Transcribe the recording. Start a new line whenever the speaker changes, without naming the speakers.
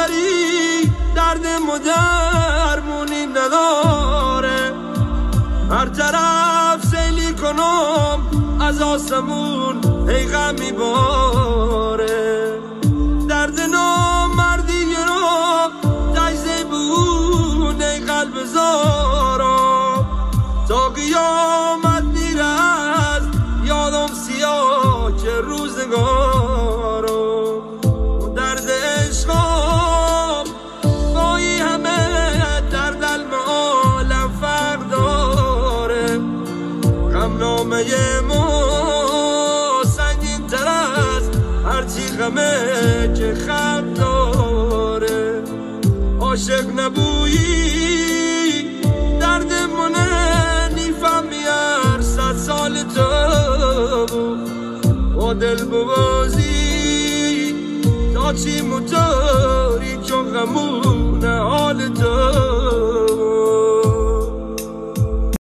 داری درد درمونی نداره، هر طرف سیلی کنم از آسمون ای غم میباره. درد نامردی رو تجزه بون ای قلب زارم، تا قیامت میره از یادم سیاه که روزگارم. درد عشقم با این همه در دل عالم فرق داره، غمنامه ما سنگین تر از هرچی غمه که خط داره. عاشق نبویی درد منه نیفهمی هر 100 سال تو با دل ببازی تا چی موتوری چون غمو